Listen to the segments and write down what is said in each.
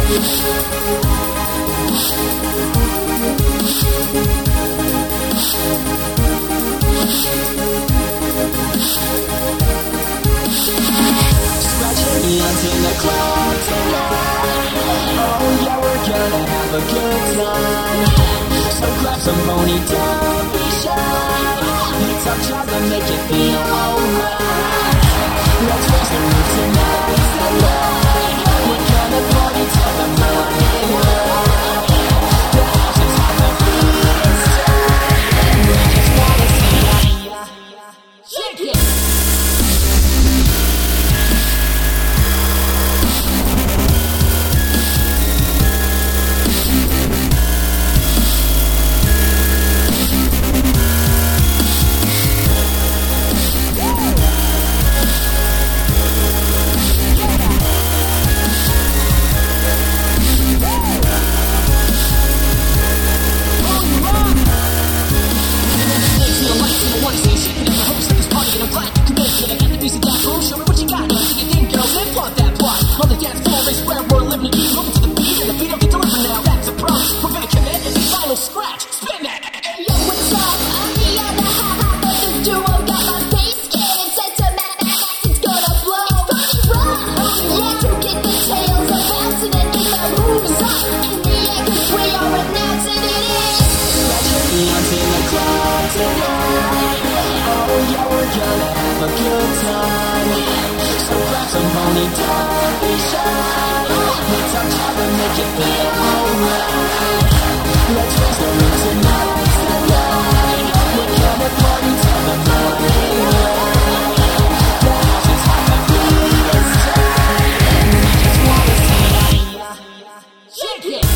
In the club tonight. Oh yeah, we're gonna have a good time. So grab some money, don't be shy. It's our job to make it feel alright. Let's raise the roof tonight, tonight. We're gonna party till the morning light. The house is on the beat inside. We just wanna see ya shake it. Scratch, spin that. Hey, yo, what's up? I'm the other half of the duo. Got my bass skin, sentimental. It's gonna blow. It's party rock. Yeah, to get the tails of bouncing and get the moves up in the air, 'cause we are announcing it is. Scratch your hands in the club tonight. Oh yeah, we're gonna have a good time. So grab some money, don't be shy. It's our job to make it feel alright. Let's raise the roof tonight, tonight. We're gonna party till the morning light. The house is hot, the beat is tight. We just wanna see ya shake it.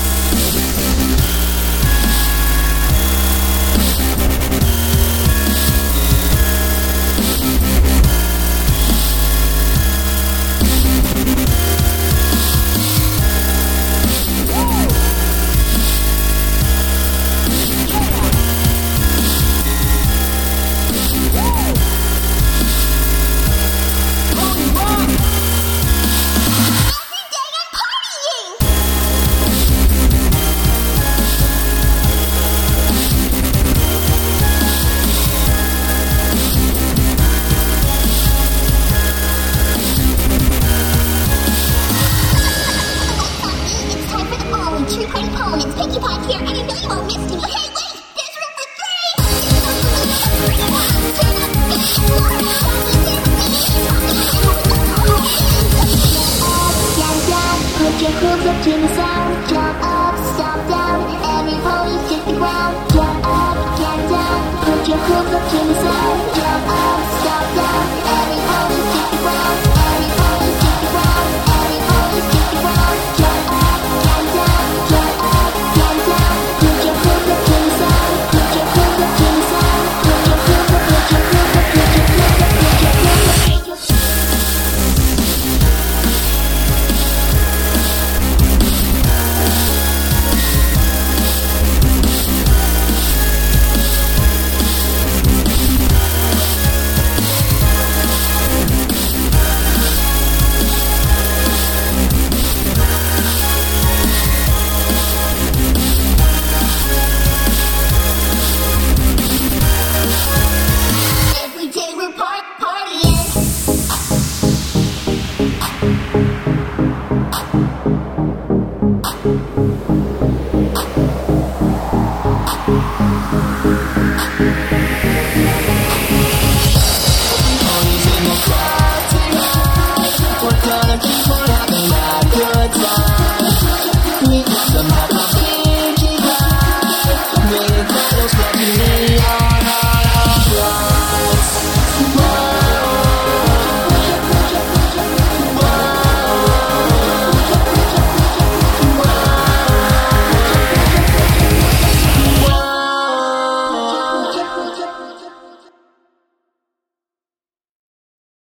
Put your hooves up to the sound. Jump up, stomp down. Every pony hit the ground. Get up, get down. Put your hooves up to the